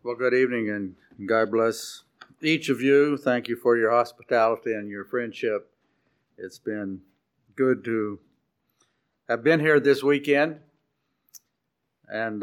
Well, good evening and God bless each of you. Thank you for your hospitality and your friendship. It's been good to have been here this weekend, and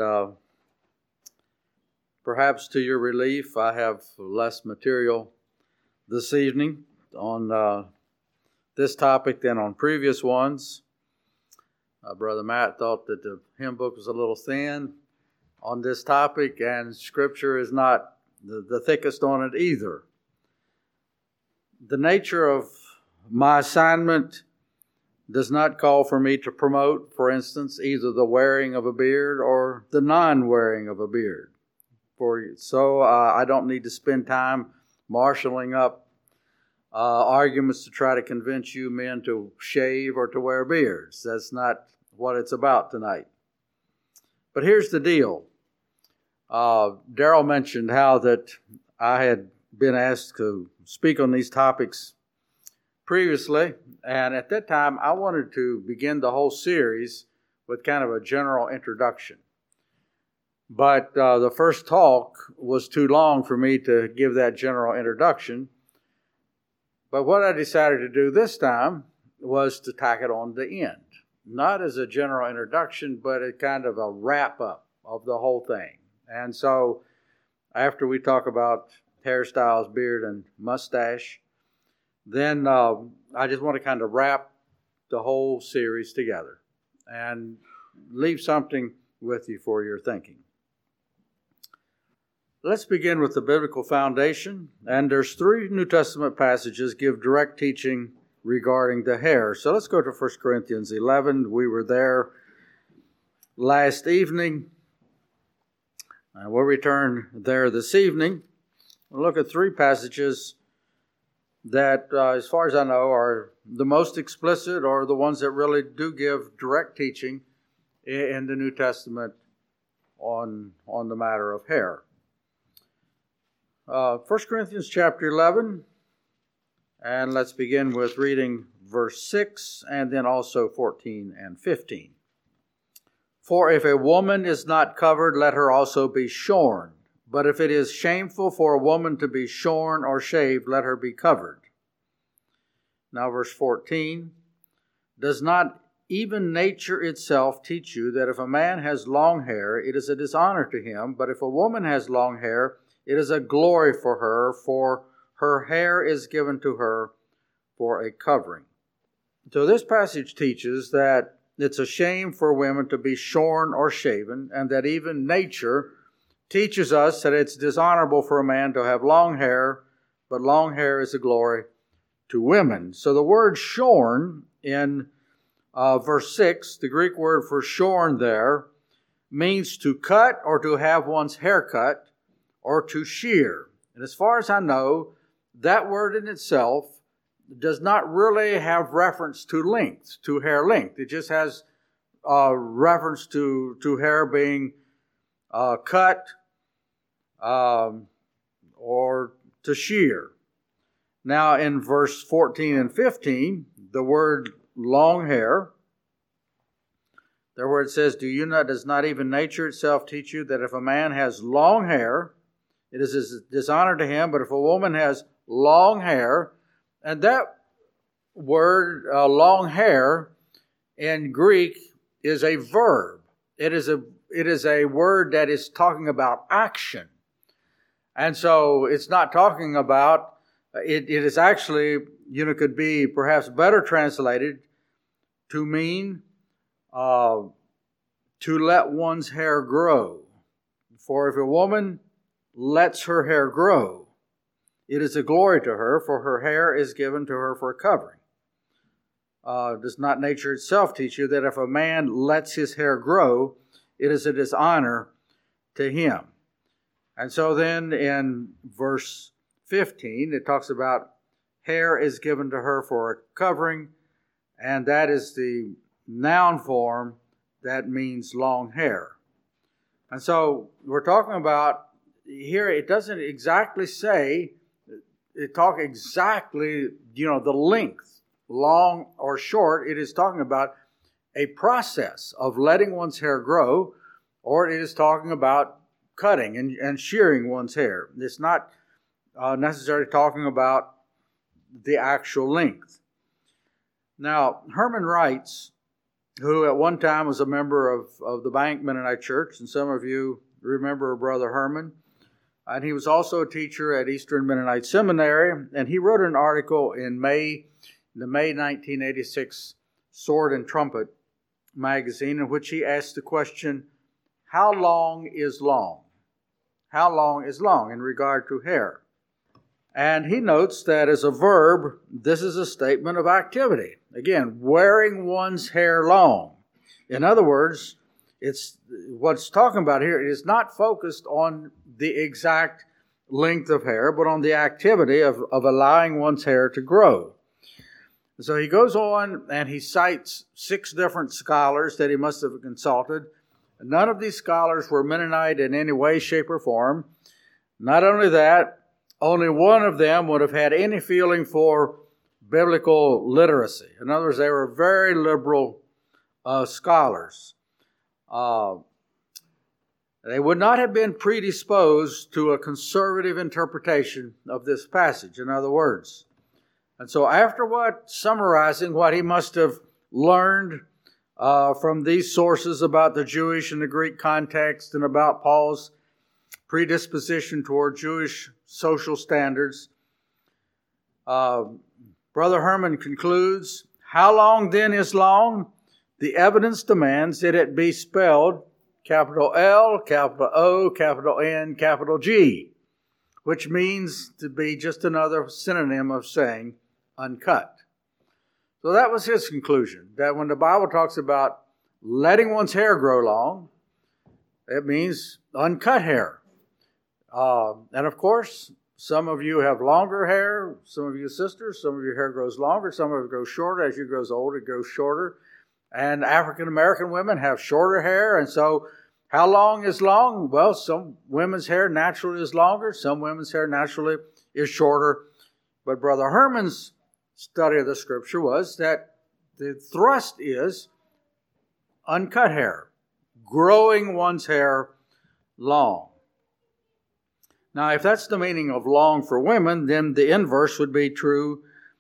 perhaps to your relief, I have less material this evening on this topic than on previous ones. Brother Matt thought that the hymn book was a little thin on this topic, and Scripture is not the thickest on it either. The nature of my assignment does not call for me to promote, for instance, either the wearing of a beard or the non-wearing of a beard. So I don't need to spend time marshaling up arguments to try to convince you men to shave or to wear beards. That's not what it's about tonight. But here's the deal. Darrell mentioned how that I had been asked to speak on these topics previously, and at that time I wanted to begin the whole series with kind of a general introduction. But the first talk was too long for me to give that general introduction. But what I decided to do this time was to tack it on the end. Not as a general introduction, but a kind of a wrap-up of the whole thing. And so after we talk about hairstyles, beard, and mustache, then I just want to kind of wrap the whole series together and leave something with you for your thinking. Let's begin with the biblical foundation. And there's 3 New Testament passages give direct teaching regarding the hair. So let's go to 1 Corinthians 11. We were there last evening. And we'll return there this evening. We'll look at 3 passages that, as far as I know, are the most explicit or the ones that really do give direct teaching in the New Testament on the matter of hair. 1 Corinthians chapter 11, and let's begin with reading verse 6 and then also 14 and 15. For if a woman is not covered, let her also be shorn. But if it is shameful for a woman to be shorn or shaved, let her be covered. Now verse 14. Does not even nature itself teach you that if a man has long hair, it is a dishonor to him, but if a woman has long hair, it is a glory for her hair is given to her for a covering. So this passage teaches that it's a shame for women to be shorn or shaven, and that even nature teaches us that it's dishonorable for a man to have long hair, but long hair is a glory to women. So the word shorn in verse 6, the Greek word for shorn there, means to cut or to have one's hair cut or to shear. And as far as I know, that word in itself does not really have reference to length, to hair length. It just has reference to hair being cut or to shear. Now in verse 14 and 15, the word long hair, there where it says, does not even nature itself teach you that if a man has long hair, it is a dishonor to him, but if a woman has long hair, and that word, long hair, in Greek is a verb. It is a word that is talking about action. And so it's not talking about, it is actually, could be perhaps better translated to mean to let one's hair grow. For if a woman lets her hair grow, it is a glory to her, for her hair is given to her for a covering. Does not nature itself teach you that if a man lets his hair grow, it is a dishonor to him? And so then in verse 15, it talks about hair is given to her for a covering, and that is the noun form that means long hair. And so we're talking about here, it doesn't exactly say, it talk exactly, the length, long or short. It is talking about a process of letting one's hair grow, or it is talking about cutting and shearing one's hair. It's not necessarily talking about the actual length. Now, Herman Wrights, who at one time was a member of the Bank Mennonite Church, and some of you remember Brother Herman, and he was also a teacher at Eastern Mennonite Seminary, and he wrote an article in the May 1986 Sword and Trumpet magazine, in which he asked the question, how long is long? How long is long in regard to hair? And he notes that as a verb, this is a statement of activity. Again, wearing one's hair long. In other words, it's what's talking about here is not focused on the exact length of hair, but on the activity of allowing one's hair to grow. So he goes on and he cites 6 different scholars that he must have consulted. None of these scholars were Mennonite in any way, shape, or form. Not only that, only one of them would have had any feeling for biblical literacy. In other words, they were very liberal scholars. They would not have been predisposed to a conservative interpretation of this passage, in other words. And so after summarizing what he must have learned from these sources about the Jewish and the Greek context and about Paul's predisposition toward Jewish social standards, Brother Herman concludes, how long then is long? The evidence demands that it be spelled capital L, capital O, capital N, capital G, which means to be just another synonym of saying uncut. So that was his conclusion, that when the Bible talks about letting one's hair grow long, it means uncut hair. And of course, some of you have longer hair, some of you sisters, some of your hair grows longer, some of it grows shorter. As you grows older, it grows shorter. And African American women have shorter hair, and so how long is long? Well, some women's hair naturally is longer, some women's hair naturally is shorter. But Brother Herman's study of the Scripture was that the thrust is uncut hair, growing one's hair long. Now, if that's the meaning of long for women, then the inverse would be true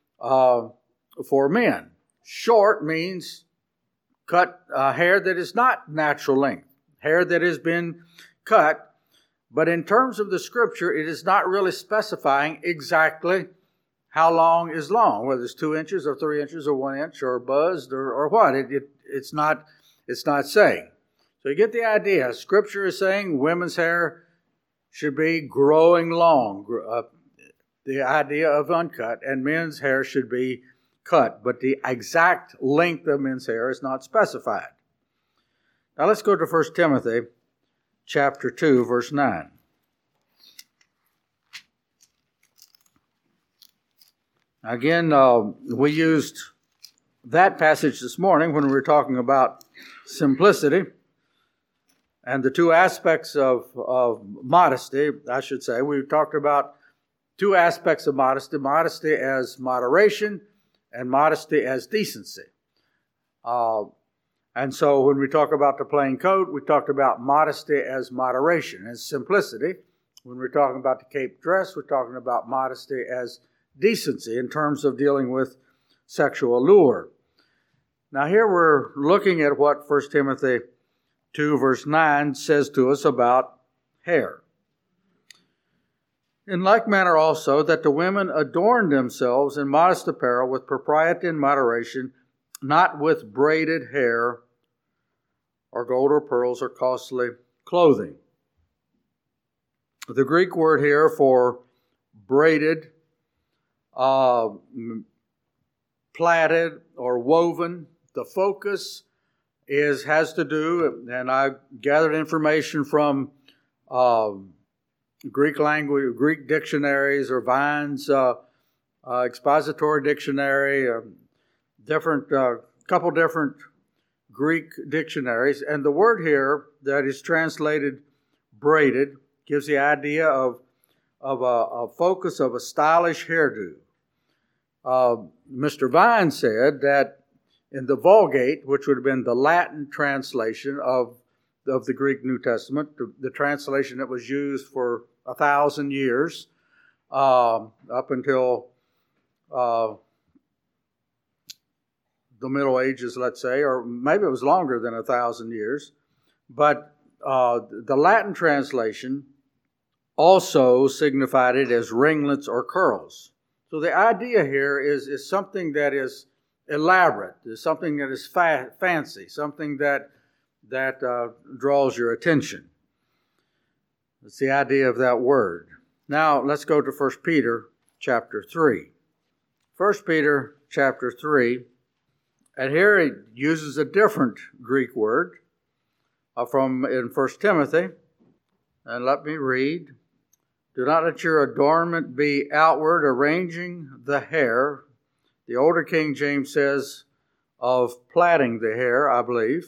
for men. Short means cut hair that is not natural length, hair that has been cut. But in terms of the Scripture, it is not really specifying exactly how long is long, whether it's 2 inches or 3 inches or 1 inch or buzzed or what. It's not saying. So you get the idea. Scripture is saying women's hair should be growing long, the idea of uncut, and men's hair should be cut. But the exact length of men's hair is not specified. Now let's go to 1 Timothy chapter 2, verse 9. Again, we used that passage this morning when we were talking about simplicity and the 2 aspects of modesty, I should say. We talked about 2 aspects of modesty, modesty as moderation and modesty as decency. And so when we talk about the plain coat, we talked about modesty as moderation, as simplicity. When we're talking about the cape dress, we're talking about modesty as decency in terms of dealing with sexual allure. Now here we're looking at what 1 Timothy 2 verse 9 says to us about hair. In like manner also that the women adorn themselves in modest apparel with propriety and moderation, not with braided hair or gold or pearls or costly clothing. The Greek word here for braided, plaited, or woven, the focus has to do, and I gathered information from Greek language, Greek dictionaries, or Vine's expository dictionary, couple different Greek dictionaries, and the word here that is translated braided gives the idea of a focus of a stylish hairdo. Mr. Vine said that in the Vulgate, which would have been the Latin translation of of the Greek New Testament, the translation that was used for 1,000 years, up until the Middle Ages, let's say, or maybe it was longer than 1,000 years. But the Latin translation also signified it as ringlets or curls. So the idea here is something that is elaborate, is something that is fancy, something that draws your attention. That's the idea of that word. Now let's go to 1 Peter chapter 3. 1 Peter chapter 3, and here it uses a different Greek word from in 1 Timothy. And let me read. Do not let your adornment be outward, arranging the hair. The older King James says of plaiting the hair, I believe.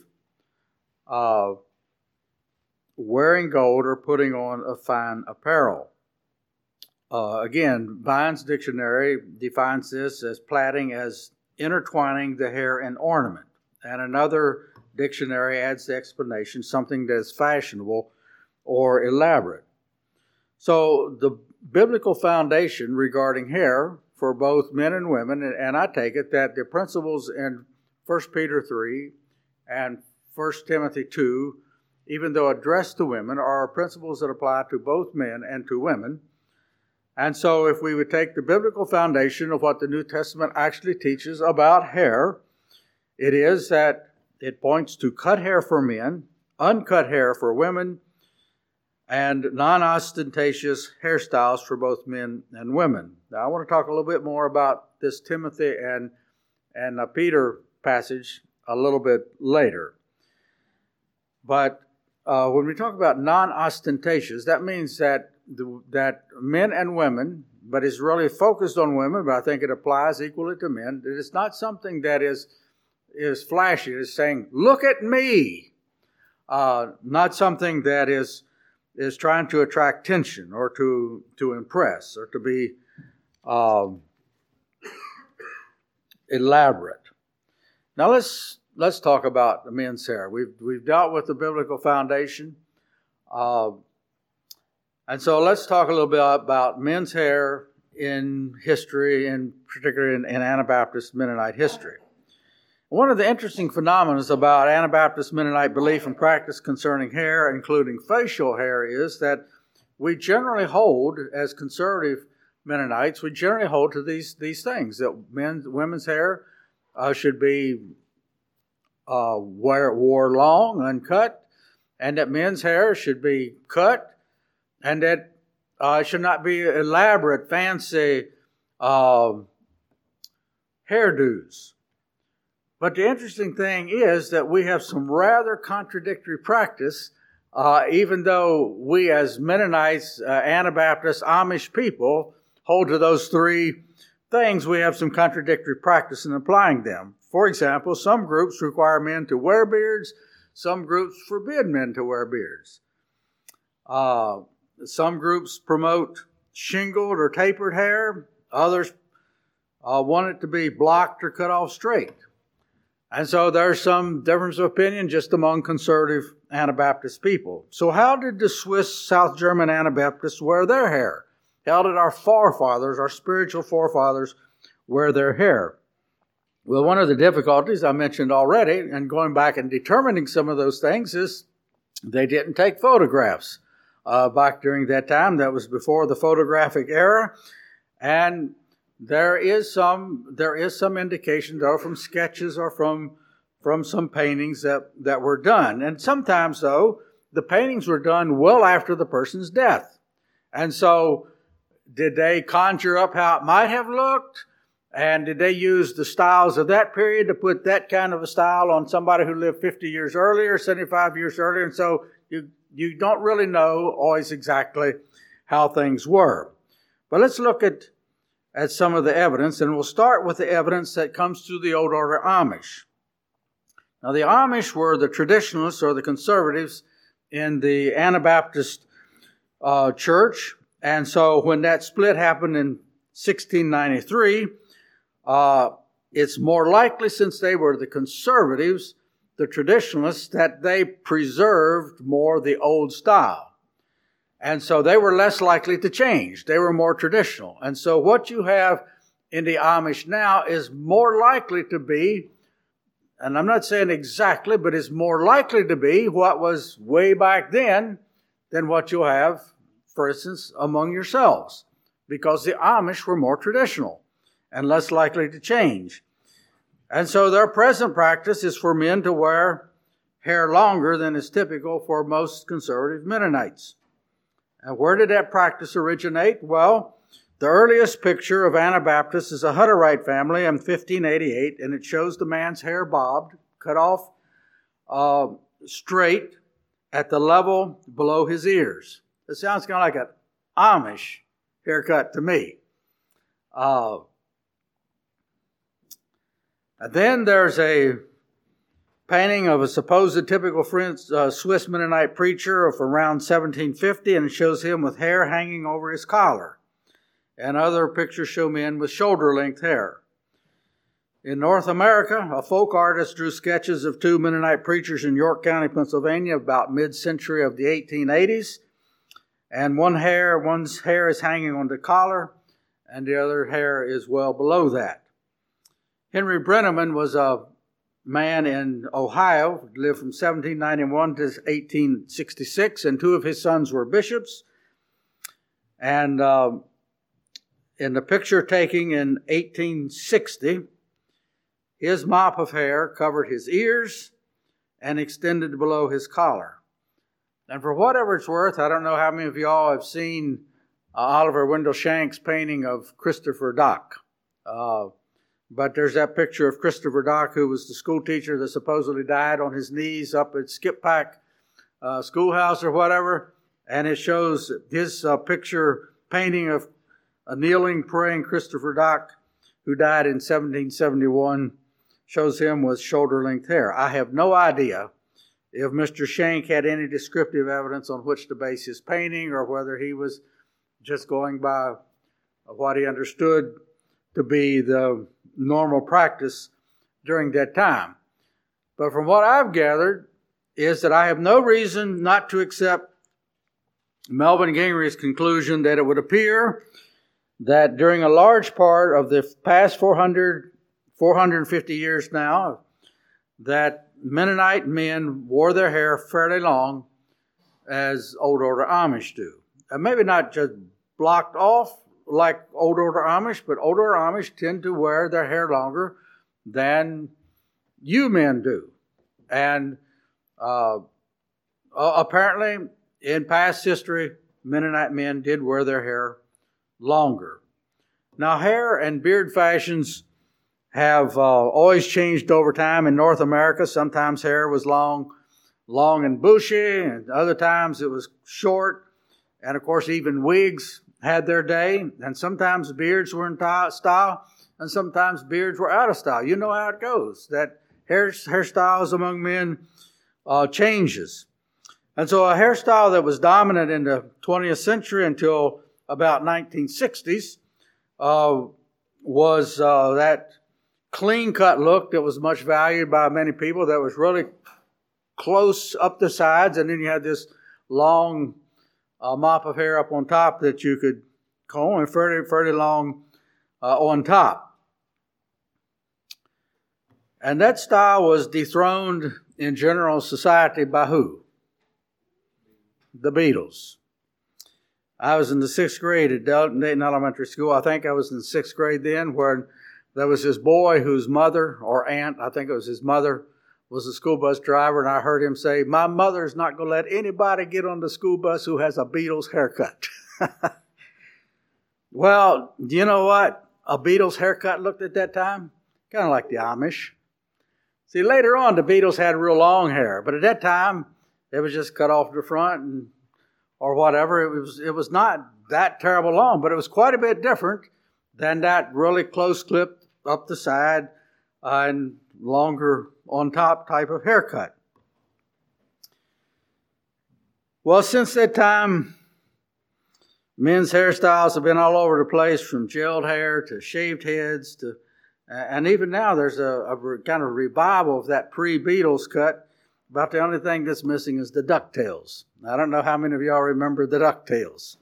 Wearing gold or putting on a fine apparel. Again, Vine's dictionary defines this as plaiting as intertwining the hair in ornament. And another dictionary adds the explanation, something that is fashionable or elaborate. So the biblical foundation regarding hair for both men and women, and I take it that the principles in 1 Peter 3 and 1 Timothy 2, even though addressed to women, are principles that apply to both men and to women. And so if we would take the biblical foundation of what the New Testament actually teaches about hair, it is that it points to cut hair for men, uncut hair for women, and non-ostentatious hairstyles for both men and women. Now, I want to talk a little bit more about this Timothy and Peter passage a little bit later. But when we talk about non-ostentatious, that means that men and women, but it's really focused on women, but I think it applies equally to men. It is not something that is flashy. It's saying, look at me. Not something that is trying to attract attention or to impress or to be elaborate. Now let's talk about the men's hair. We've dealt with the biblical foundation, and so let's talk a little bit about men's hair in history, and particularly in Anabaptist Mennonite history. One of the interesting phenomena about Anabaptist Mennonite belief and practice concerning hair, including facial hair, is that we generally hold, as conservative Mennonites, we generally hold to these things, that women's hair should be wore long, uncut, and that men's hair should be cut, and that it should not be elaborate, fancy hairdos. But the interesting thing is that we have some rather contradictory practice, even though we as Mennonites, Anabaptists, Amish people hold to those three things, we have some contradictory practice in applying them. For example, some groups require men to wear beards, some groups forbid men to wear beards. Some groups promote shingled or tapered hair, others want it to be blocked or cut off straight. And so there's some difference of opinion just among conservative Anabaptist people. So how did the Swiss South German Anabaptists wear their hair? How did our forefathers, our spiritual forefathers, wear their hair? Well, one of the difficulties I mentioned already, and going back and determining some of those things, is they didn't take photographs back during that time. That was before the photographic era. And there is some indication, though, from sketches or from some paintings that were done. And sometimes, though, the paintings were done well after the person's death. And so, did they conjure up how it might have looked? And did they use the styles of that period to put that kind of a style on somebody who lived 50 years earlier, 75 years earlier? And so, you don't really know always exactly how things were. But let's look at some of the evidence, and we'll start with the evidence that comes through the Old Order Amish. Now, the Amish were the traditionalists or the conservatives in the Anabaptist church, and so when that split happened in 1693, it's more likely, since they were the conservatives, the traditionalists, that they preserved more the old style. And so they were less likely to change. They were more traditional. And so what you have in the Amish now is more likely to be, and I'm not saying exactly, but it's more likely to be what was way back then than what you'll have, for instance, among yourselves, because the Amish were more traditional and less likely to change. And so their present practice is for men to wear hair longer than is typical for most conservative Mennonites. And where did that practice originate? Well, the earliest picture of Anabaptists is a Hutterite family in 1588, and it shows the man's hair bobbed, cut off straight at the level below his ears. It sounds kind of like an Amish haircut to me. And then there's a painting of a supposed typical Swiss Mennonite preacher of around 1750, and it shows him with hair hanging over his collar. And other pictures show men with shoulder-length hair. In North America, a folk artist drew sketches of two Mennonite preachers in York County, Pennsylvania, about mid-century of the 1880s. And one's hair is hanging on the collar, and the other hair is well below that. Henry Brenneman was a man in Ohio, lived from 1791 to 1866, and two of his sons were bishops. And in the picture taking in 1860, his mop of hair covered his ears and extended below his collar. And for whatever it's worth, I don't know how many of y'all have seen Oliver Wendell Shank's painting of Christopher Dock. But there's that picture of Christopher Dock, who was the school teacher that supposedly died on his knees up at Skip Pack schoolhouse or whatever. And it shows his picture painting of a kneeling, praying Christopher Dock, who died in 1771, shows him with shoulder-length hair. I have no idea if Mr. Shank had any descriptive evidence on which to base his painting, or whether he was just going by what he understood to be the normal practice during that time. But from what I've gathered is that I have no reason not to accept Melvin Gingrich's conclusion that it would appear that during a large part of the past 450 years now, that Mennonite men wore their hair fairly long, as Old Order Amish do. And maybe not just blocked off like Old Order Amish, but Old Order Amish tend to wear their hair longer than you men do. And apparently, in past history, Mennonite men did wear their hair longer. Now, hair and beard fashions have always changed over time in North America. Sometimes hair was long and bushy, and other times it was short. And of course, even wigs had their day, and sometimes beards were in style, and sometimes beards were out of style. You know how it goes, that hairstyles among men changes. And so a hairstyle that was dominant in the 20th century until about 1960s was that clean-cut look that was much valued by many people, that was really close up the sides, and then you had this long mop of hair up on top that you could comb, and fairly long on top. And that style was dethroned in general society by who? The Beatles. I was in the 6th grade at Dayton Elementary School. I think I was in the 6th grade then, where there was this boy whose mother, or aunt, I think it was his mother, was a school bus driver, and I heard him say, "My mother's not going to let anybody get on the school bus who has a Beatles haircut." Well, do you know what a Beatles haircut looked at that time? Kind of like the Amish. See, later on, the Beatles had real long hair, but at that time, it was just cut off the front or whatever. It was not that terrible long, but it was quite a bit different than that really close clipped up the side and longer on top type of haircut. Well, since that time, men's hairstyles have been all over the place, from gelled hair to shaved heads to And even now there's a kind of revival of that pre-Beatles cut. About the only thing that's missing is the DuckTales. I don't know how many of y'all remember the DuckTales.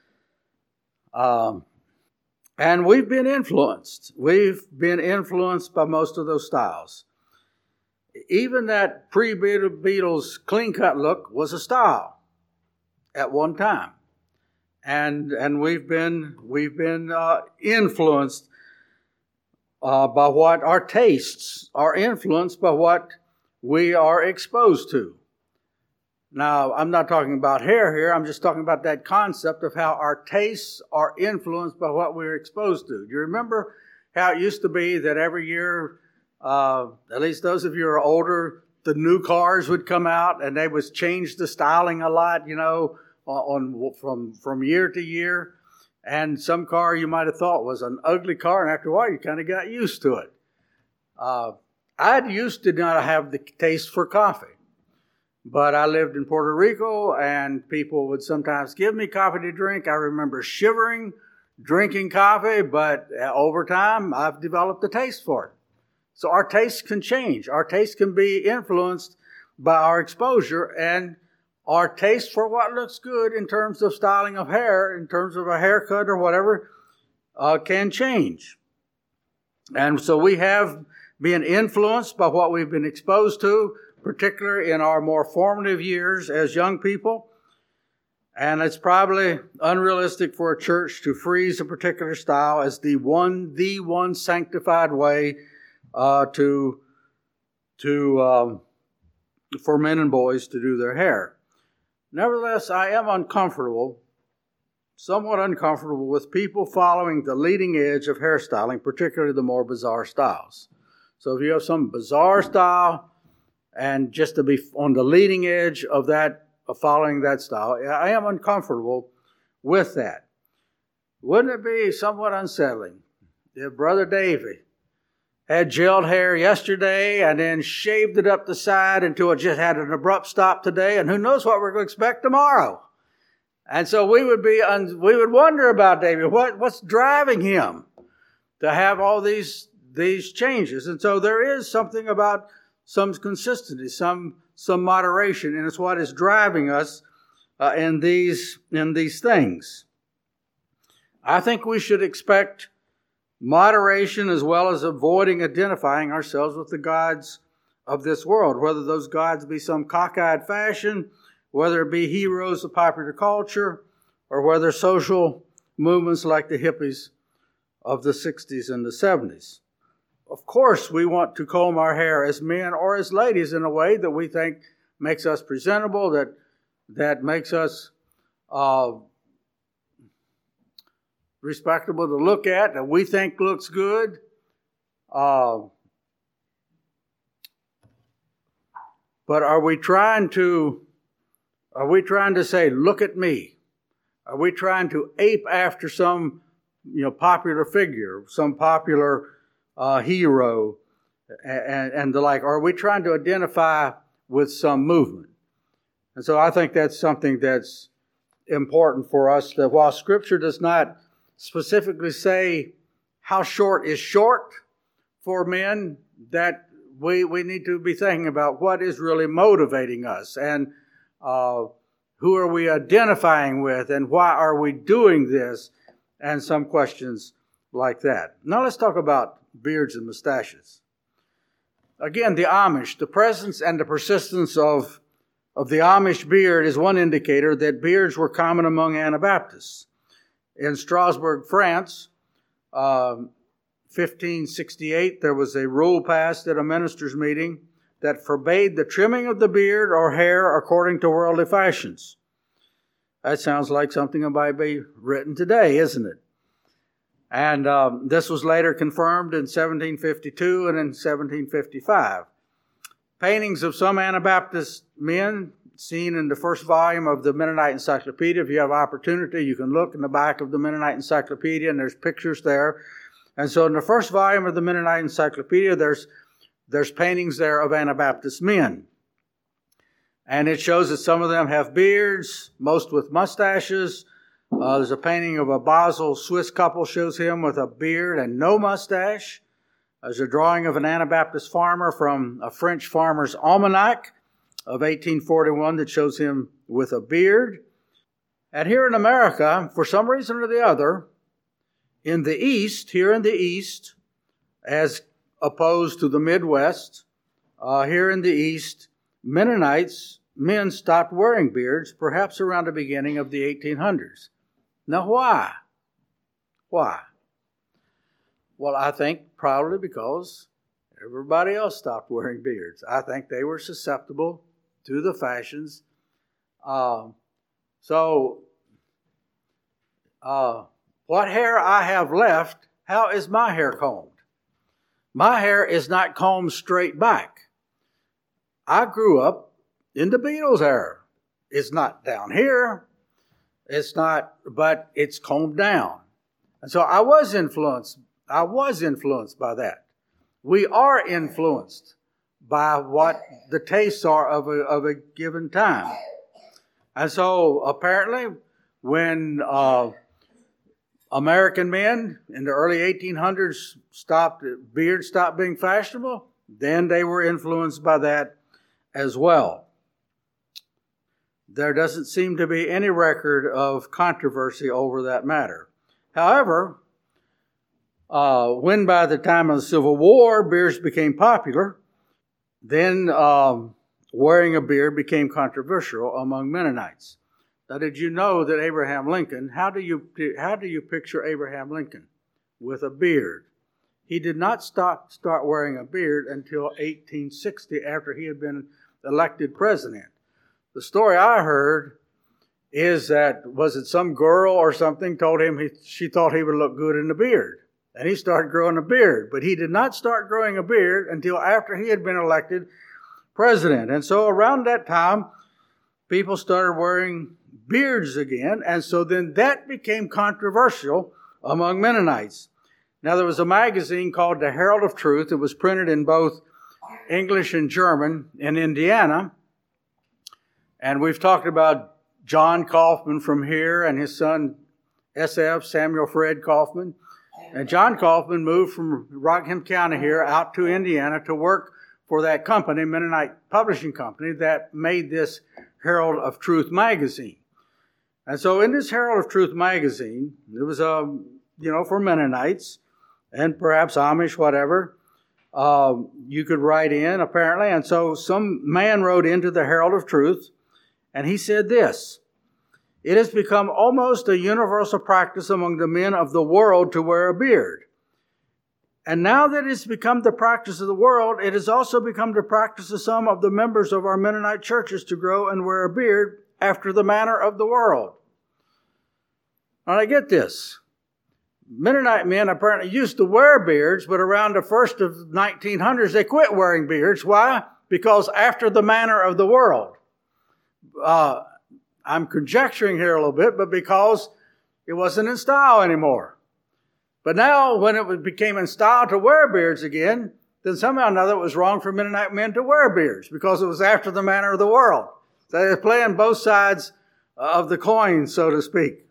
And we've been influenced. We've been influenced by most of those styles. Even that pre-Beatles clean-cut look was a style at one time. And we've been influenced by what our tastes are influenced by what we are exposed to. Now, I'm not talking about hair here. I'm just talking about that concept of how our tastes are influenced by what we're exposed to. Do you remember how it used to be that every year, at least those of you who are older, the new cars would come out and they would change the styling a lot, from year to year. And some car you might have thought was an ugly car, and after a while you kind of got used to it. I used to not have the taste for coffee. But I lived in Puerto Rico, and people would sometimes give me coffee to drink. I remember shivering, drinking coffee, but over time, I've developed a taste for it. So our tastes can change. Our tastes can be influenced by our exposure, and our taste for what looks good in terms of styling of hair, in terms of a haircut or whatever, can change. And so we have been influenced by what we've been exposed to, particularly in our more formative years as young people. And it's probably unrealistic for a church to freeze a particular style as the one sanctified way for men and boys to do their hair. Nevertheless, I am somewhat uncomfortable with people following the leading edge of hairstyling, particularly the more bizarre styles. So if you have some bizarre style, and just to be on the leading edge of that, of following that style, I am uncomfortable with that. Wouldn't it be somewhat unsettling if Brother Davy had gelled hair yesterday and then shaved it up the side until it just had an abrupt stop today, and who knows what we're going to expect tomorrow? And so we would wonder about Davy, what's driving him to have all these changes? And so there is something about some consistency, some moderation, and it's what is driving us in these things. I think we should expect moderation as well as avoiding identifying ourselves with the gods of this world, whether those gods be some cockeyed fashion, whether it be heroes of popular culture, or whether social movements like the hippies of the 60s and the 70s. Of course, we want to comb our hair as men or as ladies in a way that we think makes us presentable, that makes us respectable to look at, that we think looks good. But are we trying to say, look at me? Are we trying to ape after some popular figure, some popular hero, and the like? Or are we trying to identify with some movement? And so I think that's something that's important for us, that while Scripture does not specifically say how short is short for men, that we need to be thinking about what is really motivating us, and who are we identifying with, and why are we doing this, and some questions like that. Now let's talk about beards and mustaches. Again, the Amish, the presence and the persistence of the Amish beard is one indicator that beards were common among Anabaptists. In Strasbourg, France, 1568, there was a rule passed at a ministers' meeting that forbade the trimming of the beard or hair according to worldly fashions. That sounds like something that might be written today, isn't it? And this was later confirmed in 1752 and in 1755. Paintings of some Anabaptist men seen in the first volume of the Mennonite Encyclopedia. If you have opportunity, you can look in the back of the Mennonite Encyclopedia, and there's pictures there. And so in the first volume of the Mennonite Encyclopedia, there's paintings there of Anabaptist men. And it shows that some of them have beards, most with mustaches. There's a painting of a Basel Swiss couple, shows him with a beard and no mustache. There's a drawing of an Anabaptist farmer from a French farmer's almanac of 1841 that shows him with a beard. And here in America, for some reason or the other, in the East, here in the East, as opposed to the Midwest, here in the East, Mennonites, men stopped wearing beards, perhaps around the beginning of the 1800s. Now why? Why? Well, I think probably because everybody else stopped wearing beards. I think they were susceptible to the fashions. What hair I have left, how is my hair combed? My hair is not combed straight back. I grew up in the Beatles era. It's not down here. It's not, but it's combed down. And so I was influenced by that. We are influenced by what the tastes are of a given time. And so apparently when American men in the early 1800s beards stopped being fashionable, then they were influenced by that as well. There doesn't seem to be any record of controversy over that matter. However, when by the time of the Civil War, beards became popular, then wearing a beard became controversial among Mennonites. Now, did you know that Abraham Lincoln, how do you picture Abraham Lincoln? With a beard. He did not start wearing a beard until 1860, after he had been elected president. The story I heard is that, was it some girl or something told him she thought he would look good in a beard. And he started growing a beard. But he did not start growing a beard until after he had been elected president. And so around that time, people started wearing beards again. And so then that became controversial among Mennonites. Now, there was a magazine called the Herald of Truth. It was printed in both English and German in Indiana. And we've talked about John Kaufman from here and his son SF, Samuel Fred Kaufman. And John Kaufman moved from Rockingham County here out to Indiana to work for that company, Mennonite Publishing Company, that made this Herald of Truth magazine. And so in this Herald of Truth magazine, it was, for Mennonites and perhaps Amish, whatever. You could write in, apparently. And so some man wrote into the Herald of Truth, and he said this: "It has become almost a universal practice among the men of the world to wear a beard. And now that it's become the practice of the world, it has also become the practice of some of the members of our Mennonite churches to grow and wear a beard after the manner of the world." Now, I get this. Mennonite men apparently used to wear beards, but around the first of the 1900s, they quit wearing beards. Why? Because after the manner of the world. I'm conjecturing here a little bit, but because it wasn't in style anymore. But now, when it became in style to wear beards again, then somehow or another it was wrong for Mennonite men to wear beards because it was after the manner of the world. So they're playing both sides of the coin, so to speak.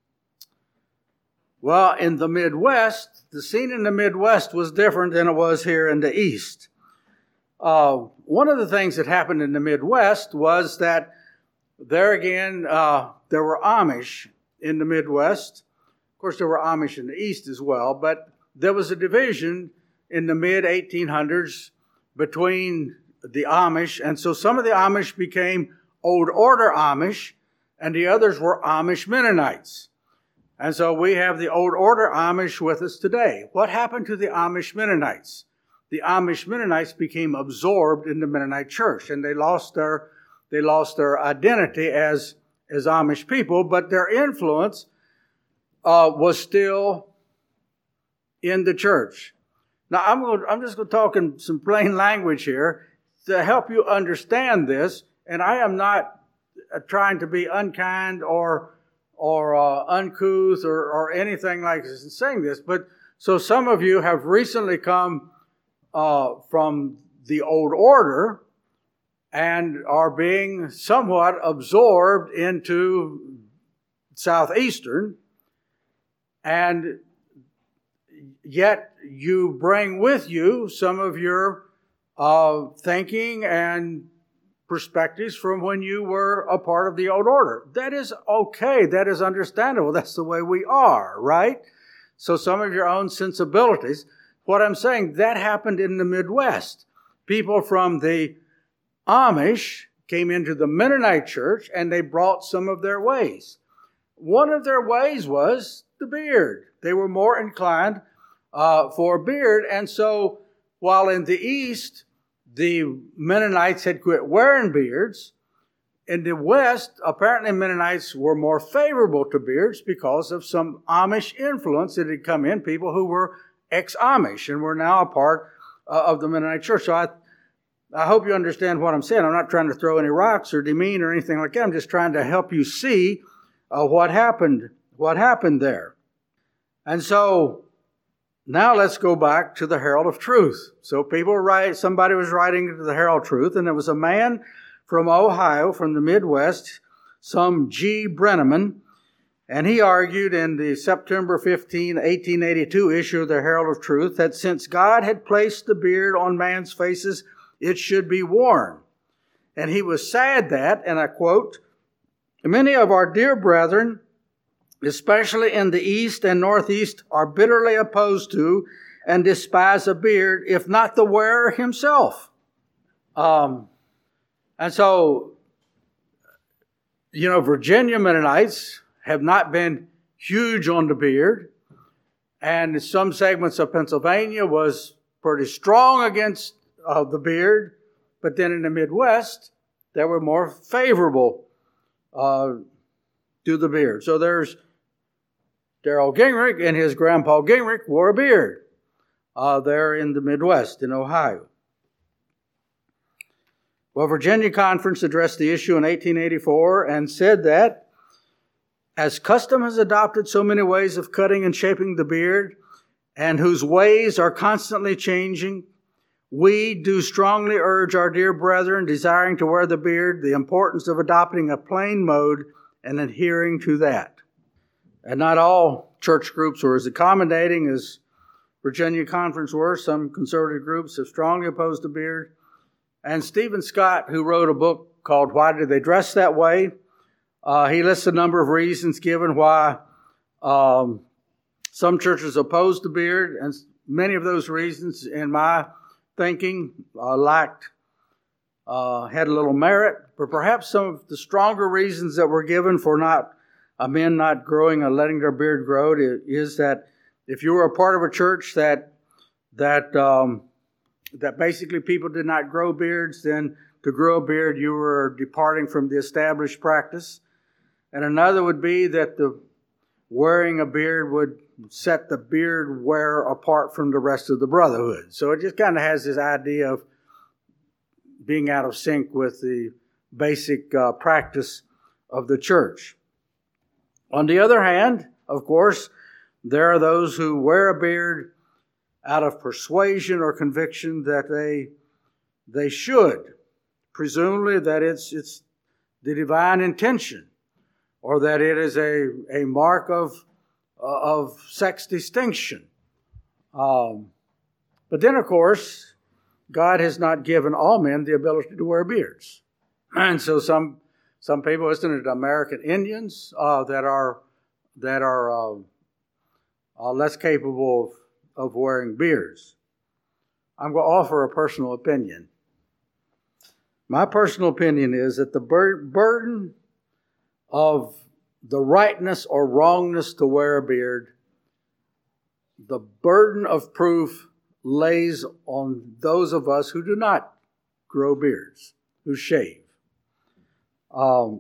Well, in the Midwest, the scene in the Midwest was different than it was here in the East. One of the things that happened in the Midwest was that there again, there were Amish in the Midwest. Of course, there were Amish in the East as well, but there was a division in the mid-1800s between the Amish, and so some of the Amish became Old Order Amish, and the others were Amish Mennonites. And so we have the Old Order Amish with us today. What happened to the Amish Mennonites? The Amish Mennonites became absorbed in the Mennonite church, and they lost their identity as Amish people, but their influence was still in the church. Now, I'm just going to talk in some plain language here to help you understand this, and I am not trying to be unkind or uncouth or anything like this in saying this, but so some of you have recently come from the Old Order and are being somewhat absorbed into Southeastern, and yet you bring with you some of your thinking and perspectives from when you were a part of the old order. That is okay. That is understandable. That's the way we are, right? So some of your own sensibilities. What I'm saying, that happened in the Midwest. People from the Amish came into the Mennonite church and they brought some of their ways. One of their ways was the beard. They were more inclined for beard. And so while in the East, the Mennonites had quit wearing beards, in the West, apparently Mennonites were more favorable to beards because of some Amish influence that had come in, people who were ex-Amish and were now a part of the Mennonite church. So I hope you understand what I'm saying. I'm not trying to throw any rocks or demean or anything like that. I'm just trying to help you see what happened there. And so now let's go back to the Herald of Truth. So somebody was writing into the Herald of Truth, and there was a man from Ohio, from the Midwest, some G. Brenneman, and he argued in the September 15, 1882 issue of the Herald of Truth that since God had placed the beard on man's faces, it should be worn. And he was sad that, and I quote, "Many of our dear brethren, especially in the East and Northeast, are bitterly opposed to and despise a beard, if not the wearer himself." And so, Virginia Mennonites have not been huge on the beard. And some segments of Pennsylvania was pretty strong against the beard. But then in the Midwest, they were more favorable to the beard. So there's Darrell Gingrich, and his grandpa Gingrich wore a beard there in the Midwest in Ohio. Well, Virginia Conference addressed the issue in 1884 and said that as custom has adopted so many ways of cutting and shaping the beard, and whose ways are constantly changing, we do strongly urge our dear brethren desiring to wear the beard the importance of adopting a plain mode and adhering to that. And not all church groups were as accommodating as Virginia Conference were. Some conservative groups have strongly opposed the beard. And Stephen Scott, who wrote a book called Why Did They Dress That Way? He lists a number of reasons given why some churches oppose the beard. And many of those reasons, in my thinking, had a little merit. But perhaps some of the stronger reasons that were given for men not growing or letting their beard grow is that if you were a part of a church that basically people did not grow beards, then to grow a beard you were departing from the established practice. And another would be that the wearing a beard would set the beard wearer apart from the rest of the brotherhood. So it just kind of has this idea of being out of sync with the basic practice of the church. On the other hand, of course, there are those who wear a beard out of persuasion or conviction that they should, presumably that it's the divine intention, or that it is a mark of sex distinction. But then, of course, God has not given all men the ability to wear beards, and so some people, listen to the American Indians that are less capable of wearing beards. I'm going to offer a personal opinion. My personal opinion is that the burden of the rightness or wrongness to wear a beard, the burden of proof lays on those of us who do not grow beards, who shave. God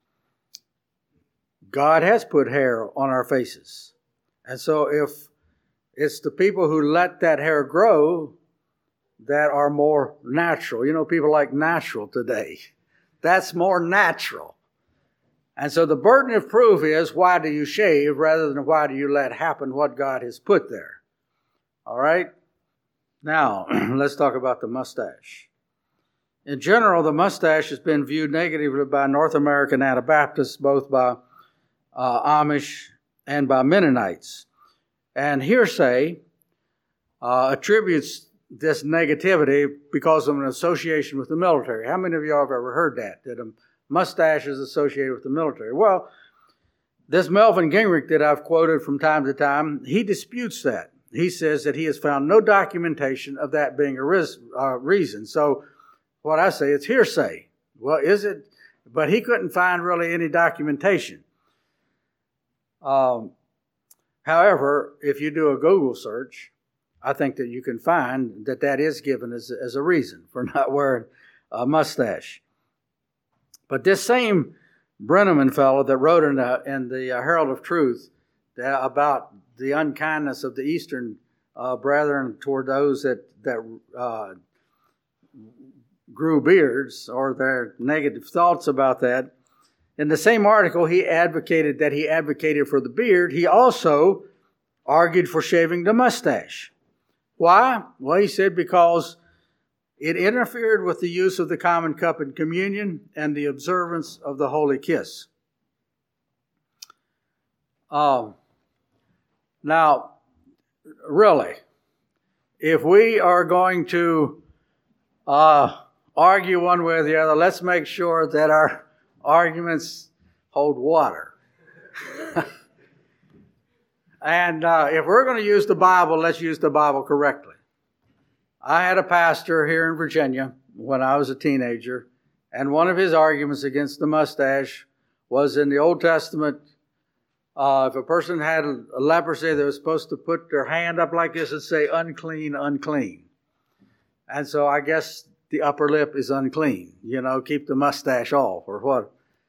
has put hair on our faces. And so if it's the people who let that hair grow that are more natural. People like natural today. That's more natural. And so the burden of proof is, why do you shave rather than why do you let happen what God has put there? All right? Now, let's talk about the mustache. In general, the mustache has been viewed negatively by North American Anabaptists, both by Amish and by Mennonites. And hearsay attributes this negativity because of an association with the military. How many of y'all have ever heard that a mustache is associated with the military? Well, this Melvin Gingrich that I've quoted from time to time, he disputes that. He says that he has found no documentation of that being a reason. So what I say, it's hearsay. Well, is it? But he couldn't find really any documentation. However, if you do a Google search, I think that you can find that that is given as a reason for not wearing a mustache. But this same Brenneman fellow that wrote in the Herald of Truth about the unkindness of the Eastern brethren toward those that grew beards, or their negative thoughts about that, in the same article he advocated for the beard. He also argued for shaving the mustache. Why? Well, he said because it interfered with the use of the common cup in communion and the observance of the holy kiss. Now, really, if we are going to argue one way or the other, let's make sure that our arguments hold water. And if we're going to use the Bible, let's use the Bible correctly. I had a pastor here in Virginia when I was a teenager, and one of his arguments against the mustache was in the Old Testament, if a person had a leprosy, they were supposed to put their hand up like this and say, unclean, unclean. And so I guess the upper lip is unclean, keep the mustache off or what.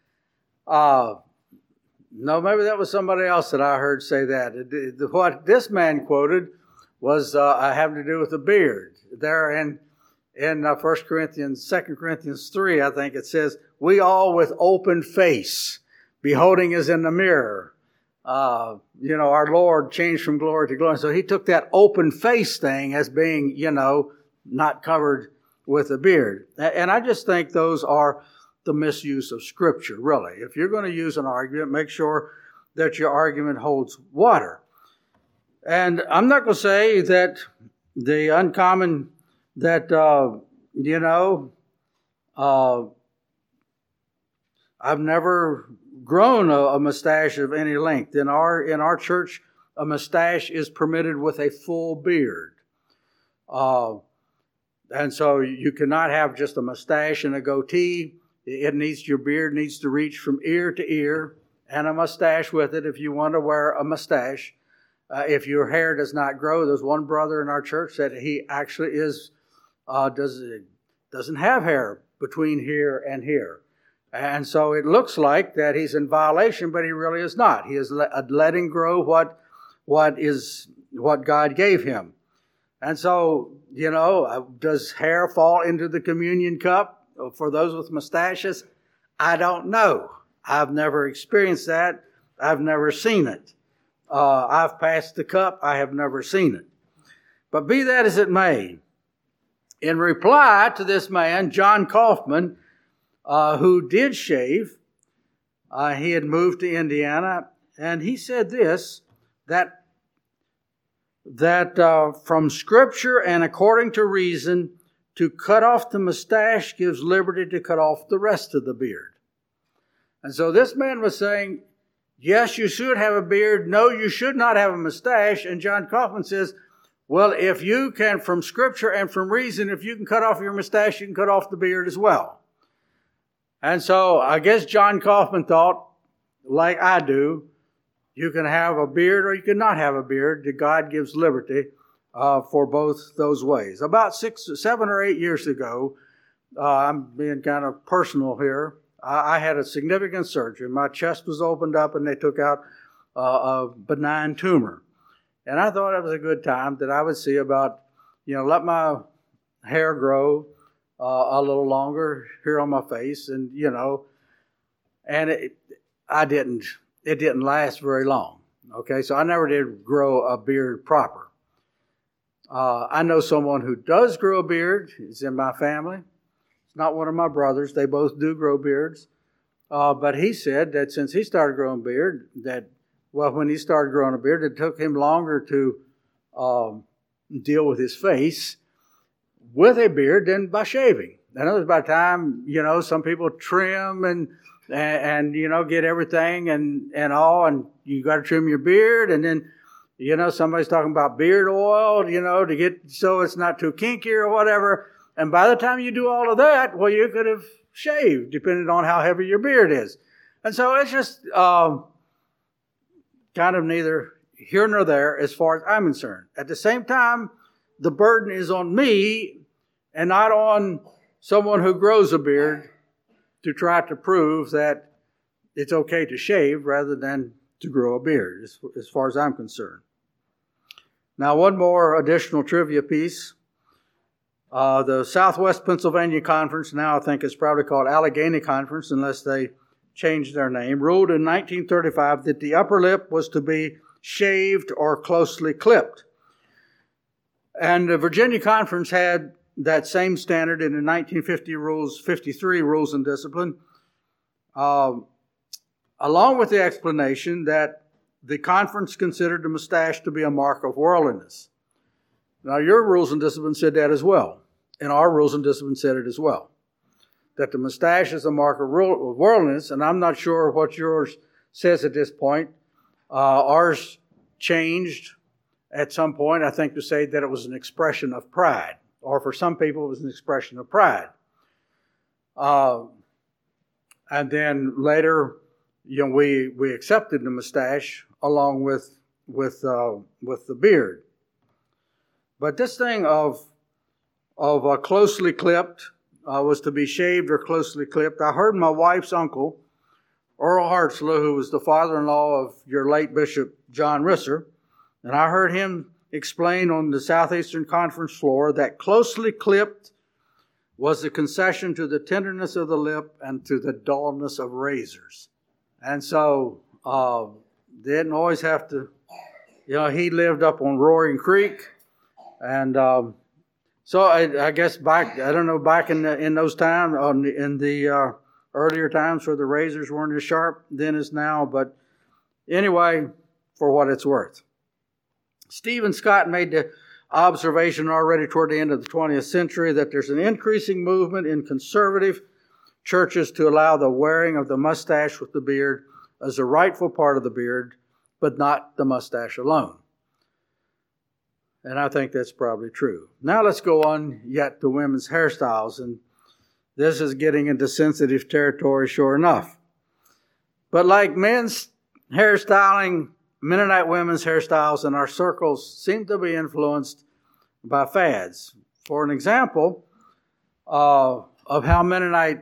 No, maybe that was somebody else that I heard say that. What this man quoted was having to do with the beard. There in 1 Corinthians, 2 Corinthians 3, I think it says, we all with open face, beholding as in the mirror. Our Lord changed from glory to glory. So he took that open face thing as being, not covered with a beard. And I just think those are the misuse of Scripture, really. If you're going to use an argument, make sure that your argument holds water. And I'm not going to say that the uncommon, that, I've never grown a mustache of any length. In our church, a mustache is permitted with a full beard. And so you cannot have just a mustache and a goatee. Your beard needs to reach from ear to ear, and a mustache with it if you want to wear a mustache. If your hair does not grow, there's one brother in our church that he actually doesn't have hair between here and here. And so it looks like that he's in violation, but he really is not. He is letting grow what God gave him. And so, does hair fall into the communion cup for those with mustaches? I don't know. I've never experienced that. I've never seen it. I've passed the cup. I have never seen it. But be that as it may, in reply to this man, John Kaufman, who did shave, he had moved to Indiana, and he said this, that from Scripture and according to reason, to cut off the mustache gives liberty to cut off the rest of the beard. And so this man was saying, yes, you should have a beard. No, you should not have a mustache. And John Kaufman says, well, if you can, from Scripture and from reason, if you can cut off your mustache, you can cut off the beard as well. And so I guess John Kaufman thought, like I do, you can have a beard or you can not have a beard. God gives liberty for both those ways. About 7 or 8 years ago, I'm being kind of personal here, I had a significant surgery. My chest was opened up and they took out a benign tumor. And I thought it was a good time that I would see about, let my hair grow a little longer here on my face. And, and it didn't last very long. Okay, so I never did grow a beard proper. I know someone who does grow a beard. It's in my family. It's not one of my brothers. They both do grow beards. But he said that since he started growing a beard, when he started growing a beard, it took him longer to deal with his face with a beard than by shaving. In other words, by the time, some people trim and get everything and all, and you got to trim your beard, and then, somebody's talking about beard oil, to get so it's not too kinky or whatever. And by the time you do all of that, well, you could have shaved, depending on how heavy your beard is. And so it's just kind of neither here nor there as far as I'm concerned. At the same time, the burden is on me and not on someone who grows a beard to try to prove that it's okay to shave rather than to grow a beard, as far as I'm concerned. Now, one more additional trivia piece. The Southwest Pennsylvania Conference, now I think it's probably called Allegheny Conference unless they changed their name, ruled in 1935 that the upper lip was to be shaved or closely clipped. And the Virginia Conference had that same standard in the 1953 Rules and Discipline, along with the explanation that the conference considered the mustache to be a mark of worldliness. Now, your Rules and Discipline said that as well, and our Rules and Discipline said it as well, that the mustache is a mark of worldliness, and I'm not sure what yours says at this point. Ours changed at some point, I think, to say that it was an expression of pride, or for some people it was an expression of pride. And then later, we accepted the mustache along with the beard. But this thing of closely clipped was to be shaved or closely clipped. I heard my wife's uncle, Earl Hartzler, who was the father-in-law of your late Bishop John Risser, and I heard him explain on the Southeastern Conference floor that closely clipped was a concession to the tenderness of the lip and to the dullness of razors. And so they didn't always have to, he lived up on Roaring Creek. And so I guess back in those times, in the earlier times where the razors weren't as sharp then as now. But anyway, for what it's worth. Stephen Scott made the observation already toward the end of the 20th century that there's an increasing movement in conservative churches to allow the wearing of the mustache with the beard as a rightful part of the beard, but not the mustache alone. And I think that's probably true. Now let's go on yet to women's hairstyles, and this is getting into sensitive territory, sure enough. But like men's hairstyling, Mennonite women's hairstyles in our circles seem to be influenced by fads. For an example of how Mennonite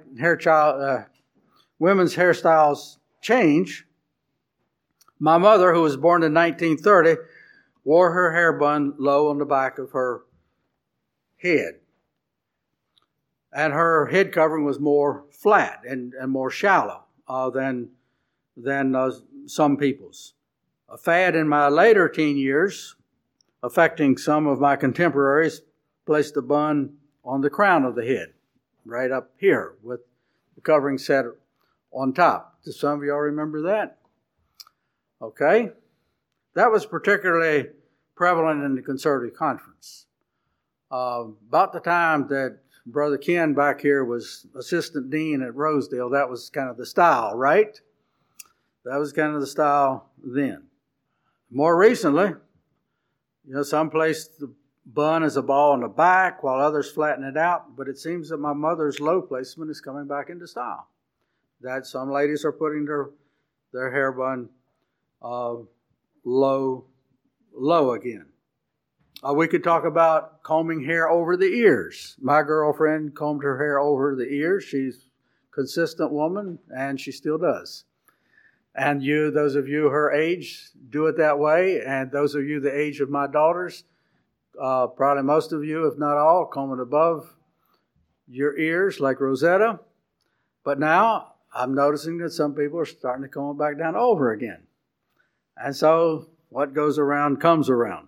women's hairstyles change, my mother, who was born in 1930, wore her hair bun low on the back of her head. And her head covering was more flat and more shallow than some people's. A fad in my later teen years, affecting some of my contemporaries, placed the bun on the crown of the head, right up here, with the covering set on top. Do some of y'all remember that? Okay. That was particularly prevalent in the Conservative Conference. About the time that Brother Ken back here was assistant dean at Rosedale, that was kind of the style, right? That was kind of the style then. More recently, some place the bun is a ball in the back while others flatten it out, but it seems that my mother's low placement is coming back into style. That some ladies are putting their hair bun low again. We could talk about combing hair over the ears. My girlfriend combed her hair over the ears. She's a consistent woman, and she still does. And those of you her age, do it that way. And those of you the age of my daughters, probably most of you, if not all, comb it above your ears like Rosetta. But now I'm noticing that some people are starting to comb it back down over again. And so what goes around comes around.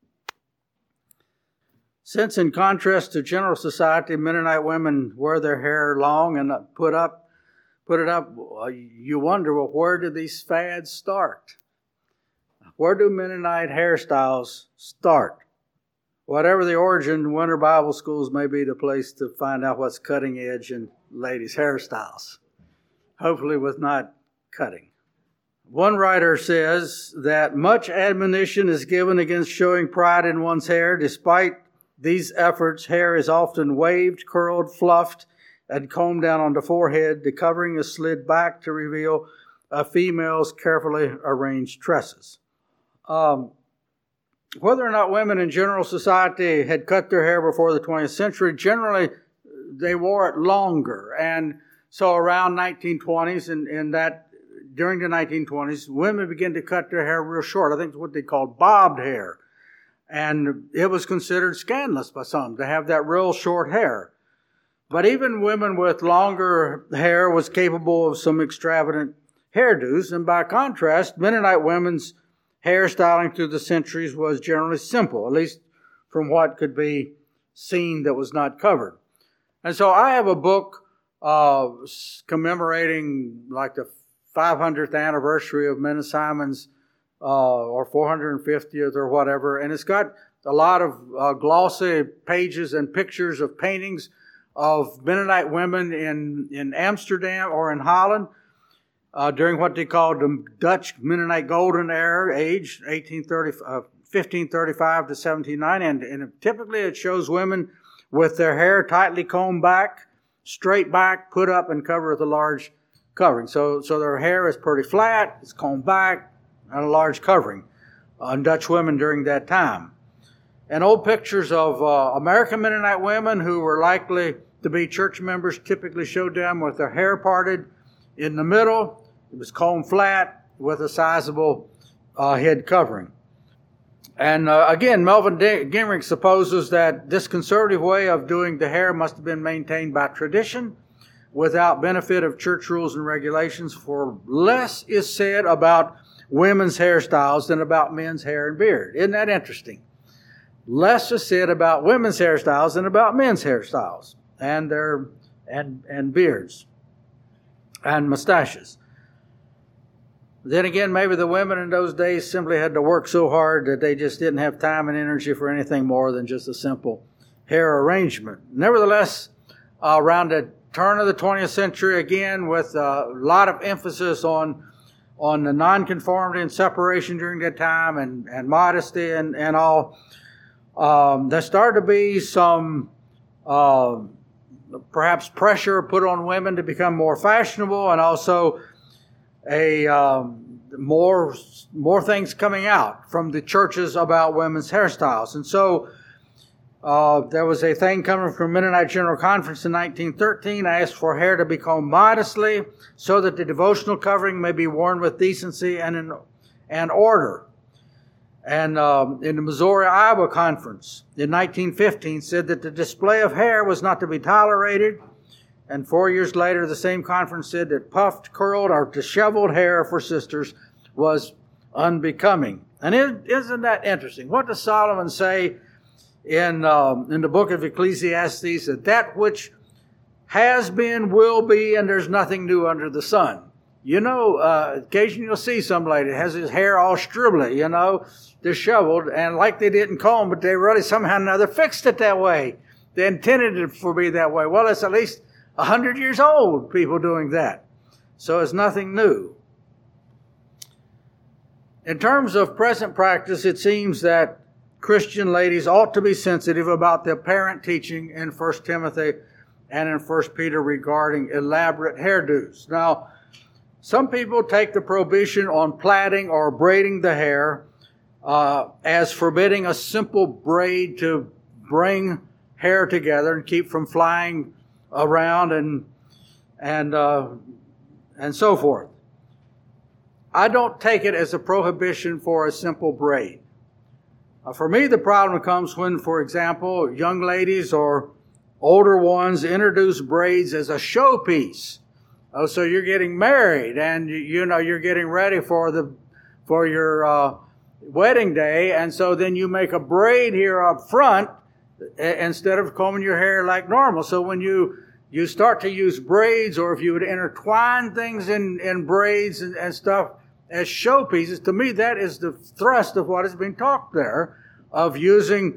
Since in contrast to general society, Mennonite women wear their hair long and put it up, you wonder, well, where do these fads start? Where do Mennonite hairstyles start? whatever the origin, winter Bible schools may be the place to find out what's cutting edge in ladies' hairstyles. Hopefully with not cutting. One writer says that much admonition is given against showing pride in one's hair. Despite these efforts, hair is often waved, curled, fluffed, and combed down on the forehead. The covering is slid back to reveal a female's carefully arranged tresses. Whether or not women in general society had cut their hair before the 20th century, generally they wore it longer. And so around 1920s and that during the 1920s, women began to cut their hair real short. I think it's what they called bobbed hair. And it was considered scandalous by some to have that real short hair. But even women with longer hair was capable of some extravagant hairdos. And by contrast, Mennonite women's hairstyling through the centuries was generally simple, at least from what could be seen that was not covered. And so I have a book commemorating like the 500th anniversary of Menna Simon's or 450th or whatever. And it's got a lot of glossy pages and pictures of paintings of Mennonite women in Amsterdam or in Holland during what they called the Dutch Mennonite Golden Era, age 1535 to 1790. And typically it shows women with their hair tightly combed back, straight back, put up and covered with a large covering. So their hair is pretty flat, it's combed back, and a large covering on Dutch women during that time. And old pictures of American Mennonite women who were likely to be church members typically showed them with their hair parted in the middle. It was combed flat with a sizable head covering. And again, Melvin Gingrich supposes that this conservative way of doing the hair must have been maintained by tradition without benefit of church rules and regulations, for less is said about women's hairstyles than about men's hair and beard. Isn't that interesting? Less is said about women's hairstyles than about men's hairstyles and their and beards and mustaches. Then again, maybe the women in those days simply had to work so hard that they just didn't have time and energy for anything more than just a simple hair arrangement. Nevertheless, around the turn of the 20th century, again, with a lot of emphasis on the nonconformity and separation during that time and modesty and all, there started to be some perhaps pressure put on women to become more fashionable, and also more things coming out from the churches about women's hairstyles. And so there was a thing coming from Mennonite General Conference in 1913. I asked for hair to be combed modestly so that the devotional covering may be worn with decency and order. And in the Missouri, Iowa Conference in 1915 said that the display of hair was not to be tolerated. And 4 years later, the same conference said that puffed, curled, or disheveled hair for sisters was unbecoming. And isn't that interesting? What does Solomon say in the book of Ecclesiastes? That which has been, will be, and there's nothing new under the sun. You know, occasionally you'll see some lady that has his hair all stribbly, disheveled, and like they didn't comb, but they really somehow or another fixed it that way. They intended it to be that way. Well, it's at least 100 years old, people doing that. So it's nothing new. In terms of present practice, it seems that Christian ladies ought to be sensitive about the apparent teaching in 1 Timothy and in 1 Peter regarding elaborate hairdos. Now, some people take the prohibition on plaiting or braiding the hair as forbidding a simple braid to bring hair together and keep from flying around and so forth. I don't take it as a prohibition for a simple braid. For me, the problem comes when, for example, young ladies or older ones introduce braids as a showpiece. Oh, so you're getting married and you're getting ready for your wedding day, and so then you make a braid here up front instead of combing your hair like normal. So when you start to use braids, or if you would intertwine things in braids and stuff as showpieces, to me that is the thrust of what is being taught there, of using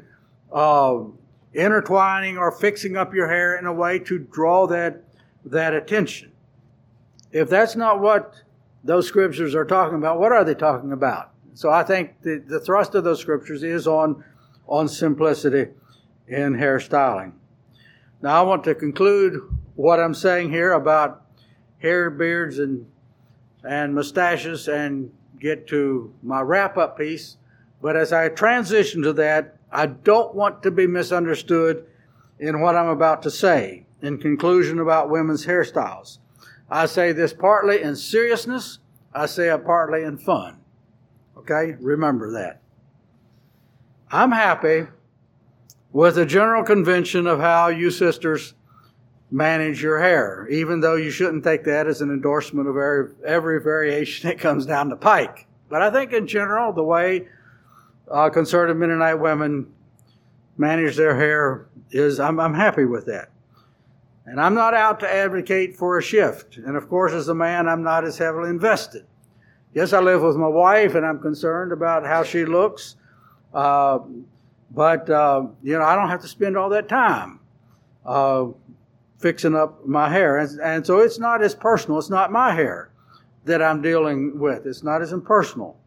intertwining or fixing up your hair in a way to draw that attention. If that's not what those scriptures are talking about, what are they talking about? So I think the thrust of those scriptures is on simplicity in hairstyling. Now I want to conclude what I'm saying here about hair, beards, and mustaches and get to my wrap-up piece. But as I transition to that, I don't want to be misunderstood in what I'm about to say in conclusion about women's hairstyles. I say this partly in seriousness. I say it partly in fun. Okay? Remember that. I'm happy with the general convention of how you sisters manage your hair, even though you shouldn't take that as an endorsement of every variation that comes down the pike. But I think in general, the way conservative Mennonite women manage their hair is, I'm happy with that. And I'm not out to advocate for a shift. And of course, as a man, I'm not as heavily invested. Yes, I live with my wife, and I'm concerned about how she looks. But I don't have to spend all that time fixing up my hair. And so it's not as personal. It's not my hair that I'm dealing with. It's not as impersonal.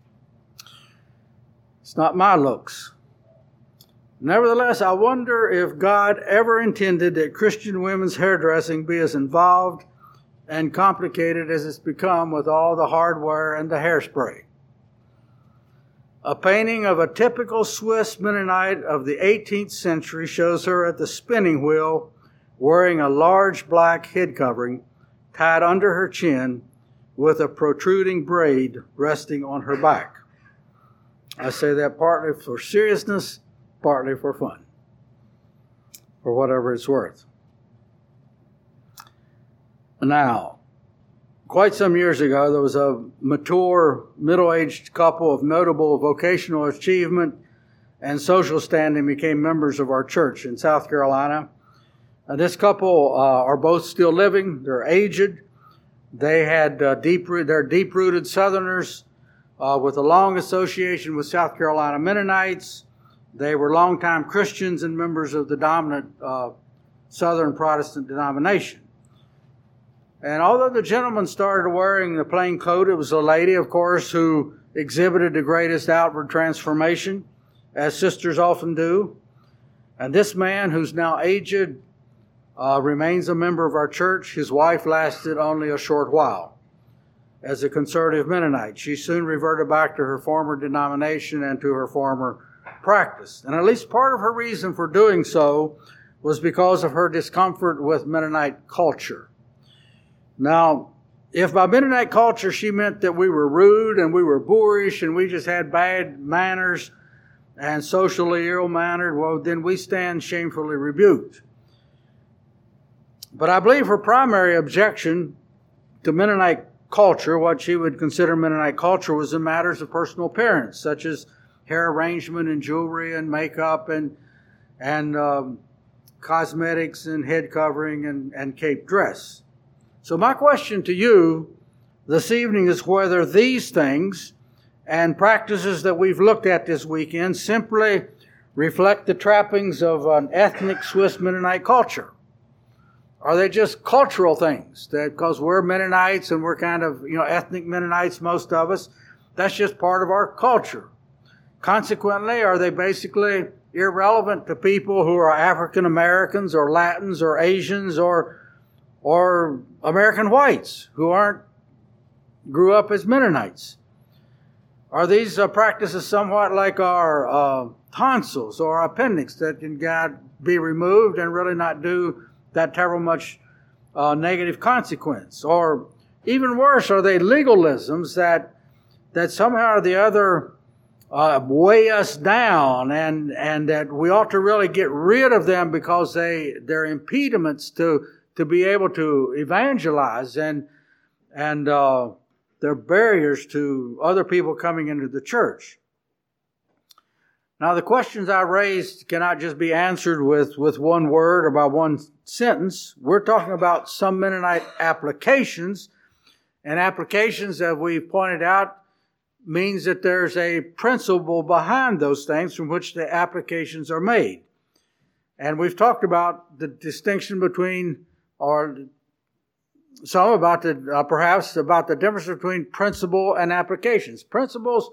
It's not my looks. Nevertheless, I wonder if God ever intended that Christian women's hairdressing be as involved and complicated as it's become with all the hardware and the hairspray. A painting of a typical Swiss Mennonite of the 18th century shows her at the spinning wheel wearing a large black head covering tied under her chin with a protruding braid resting on her back. I say that partly for seriousness, partly for fun, for whatever it's worth. Now, quite some years ago, there was a mature, middle-aged couple of notable vocational achievement and social standing became members of our church in South Carolina. This couple are both still living. They're aged. They had they're deep-rooted Southerners with a long association with South Carolina Mennonites. They were longtime Christians and members of the dominant Southern Protestant denomination. And although the gentleman started wearing the plain coat, it was a lady, of course, who exhibited the greatest outward transformation, as sisters often do. And this man, who's now aged, remains a member of our church. His wife lasted only a short while as a conservative Mennonite. She soon reverted back to her former denomination and to her former practice. And at least part of her reason for doing so was because of her discomfort with Mennonite culture. Now, if by Mennonite culture she meant that we were rude and we were boorish and we just had bad manners and socially ill-mannered, well, then we stand shamefully rebuked. But I believe her primary objection to Mennonite culture, what she would consider Mennonite culture, was in matters of personal appearance, such as hair arrangement and jewelry and makeup and cosmetics and head covering and cape dress. So my question to you this evening is whether these things and practices that we've looked at this weekend simply reflect the trappings of an ethnic Swiss Mennonite culture. Are they just cultural things? That because we're Mennonites and we're kind of, ethnic Mennonites, most of us, that's just part of our culture. Consequently, are they basically irrelevant to people who are African Americans or Latins or Asians or American whites who grew up as Mennonites? Are these practices somewhat like our tonsils or appendix that can be removed and really not do that terrible much negative consequence? Or even worse, are they legalisms that somehow or the other weigh us down and that we ought to really get rid of them because they're impediments to be able to evangelize and they're barriers to other people coming into the church? Now, the questions I raised cannot just be answered with one word or by one sentence. We're talking about some Mennonite applications, and applications that we've pointed out means that there's a principle behind those things from which the applications are made. And we've talked about the distinction between, or some about perhaps about the difference between principle and applications. Principles,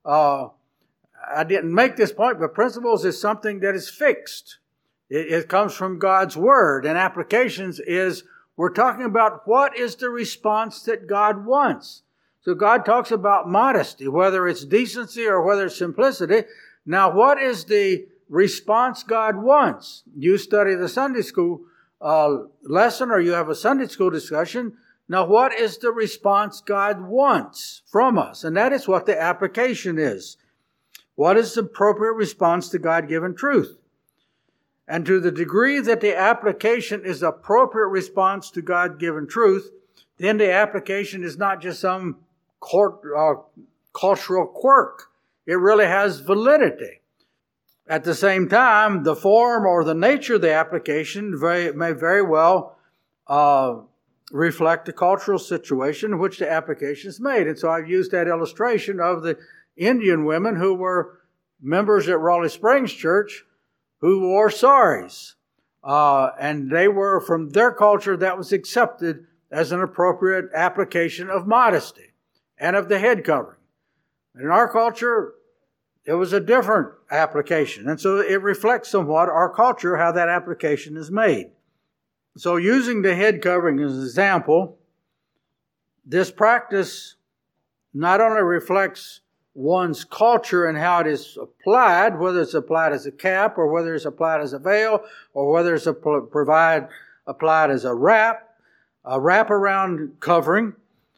I didn't make this point, but principles is something that is fixed. It comes from God's Word. And applications is, we're talking about what is the response that God wants. So God talks about modesty, whether it's decency or whether it's simplicity. Now, what is the response God wants? You study the Sunday school lesson, or you have a Sunday school discussion. Now, what is the response God wants from us? And that is what the application is. What is the appropriate response to God-given truth? And to the degree that the application is appropriate response to God-given truth, then the application is not just some cultural quirk. It really has validity. At the same time, the form or the nature of the application may very well reflect the cultural situation in which the application is made. And so I've used that illustration of the Indian women who were members at Raleigh Springs Church who wore saris. And they were, from their culture, that was accepted as an appropriate application of modesty and of the head covering. In our culture, it was a different application. And so it reflects somewhat our culture, how that application is made. So using the head covering as an example, this practice not only reflects one's culture and how it is applied, whether it's applied as a cap or whether it's applied as a veil or whether it's applied as a wrap-around covering,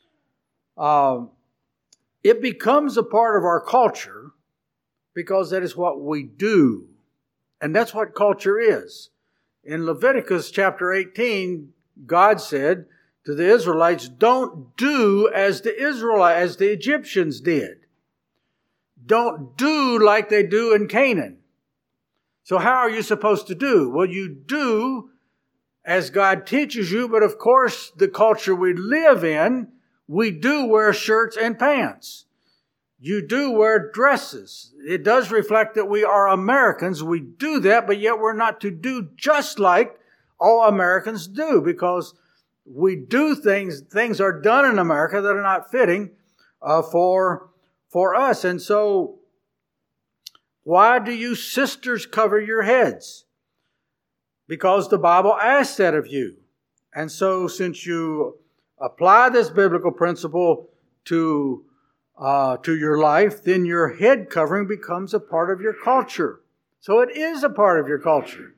it becomes a part of our culture because that is what we do. And that's what culture is. In Leviticus chapter 18, God said to the Israelites, don't do as the Egyptians did. Don't do like they do in Canaan. So how are you supposed to do? Well, you do as God teaches you, but of course, the culture we live in, we do wear shirts and pants. You do wear dresses. It does reflect that we are Americans. We do that, but yet we're not to do just like all Americans do, because we do things are done in America that are not fitting for us. And so, why do you sisters cover your heads? Because the Bible asks that of you. And so, since you apply this biblical principle to your life, then your head covering becomes a part of your culture. So it is a part of your culture.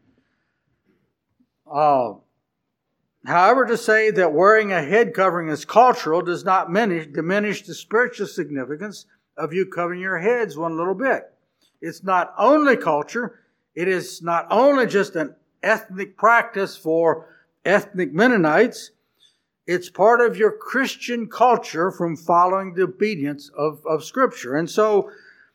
However, to say that wearing a head covering is cultural does not diminish the spiritual significance of you covering your heads one little bit. It's not only culture. It is not only just an ethnic practice for ethnic Mennonites. It's part of your Christian culture from following the obedience of Scripture. And so,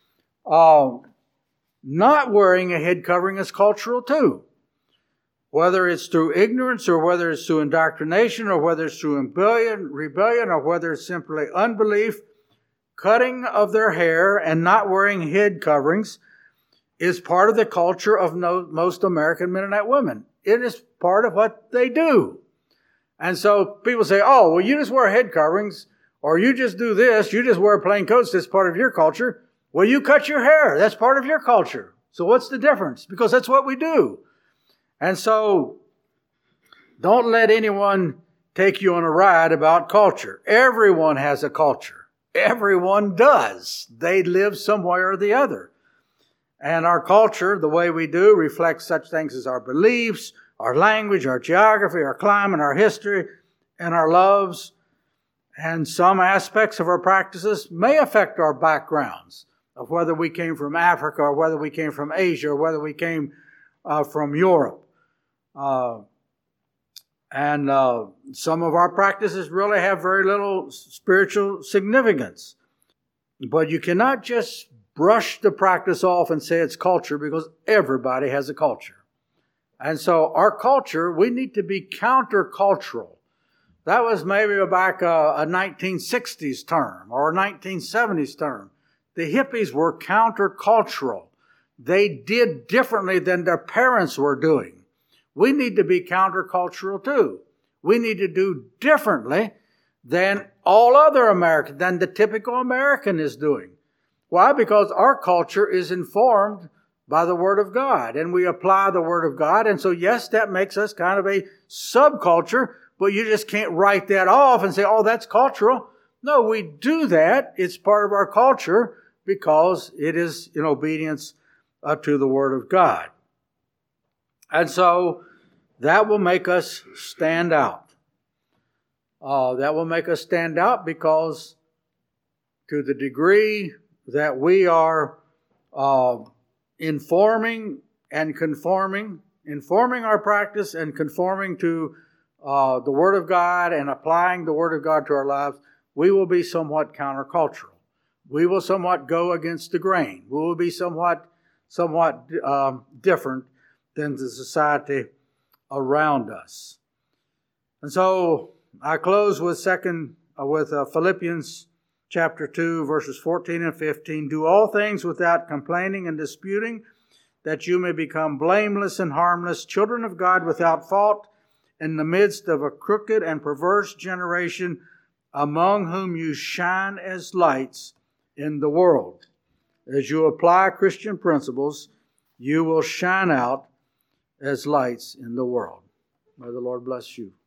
not wearing a head covering is cultural too. Whether it's through ignorance or whether it's through indoctrination or whether it's through rebellion or whether it's simply unbelief, cutting of their hair and not wearing head coverings is part of the culture of most American Mennonite women. It is part of what they do. And so people say, oh, well, you just wear head coverings, or you just do this, you just wear plain coats, that's part of your culture. Well, you cut your hair, that's part of your culture. So what's the difference? Because that's what we do. And so don't let anyone take you on a ride about culture. Everyone has a culture. Everyone does. They live somewhere or the other. And our culture, the way we do, reflects such things as our beliefs, our language, our geography, our climate, our history, and our loves. And some aspects of our practices may affect our backgrounds of whether we came from Africa or whether we came from Asia or whether we came from Europe. And some of our practices really have very little spiritual significance. But you cannot just brush the practice off and say it's culture, because everybody has a culture. And so our culture, we need to be countercultural. That was maybe back a 1960s term or a 1970s term. The hippies were countercultural. They did differently than their parents were doing. We need to be countercultural too. We need to do differently than all other Americans, than the typical American is doing. Why? Because our culture is informed by the Word of God, and we apply the Word of God. And so, yes, that makes us kind of a subculture, but you just can't write that off and say, oh, that's cultural. No, we do that. It's part of our culture because it is in obedience to the Word of God. And so that will make us stand out. That will make us stand out because to the degree that we are informing our practice and conforming to the Word of God and applying the Word of God to our lives, we will be somewhat countercultural. We will somewhat go against the grain. We will be somewhat different than the society around us. And so I close with Philippians chapter 2, verses 14 and 15. Do all things without complaining and disputing, that you may become blameless and harmless, children of God without fault, in the midst of a crooked and perverse generation, among whom you shine as lights in the world. As you apply Christian principles, you will shine out as lights in the world. May the Lord bless you.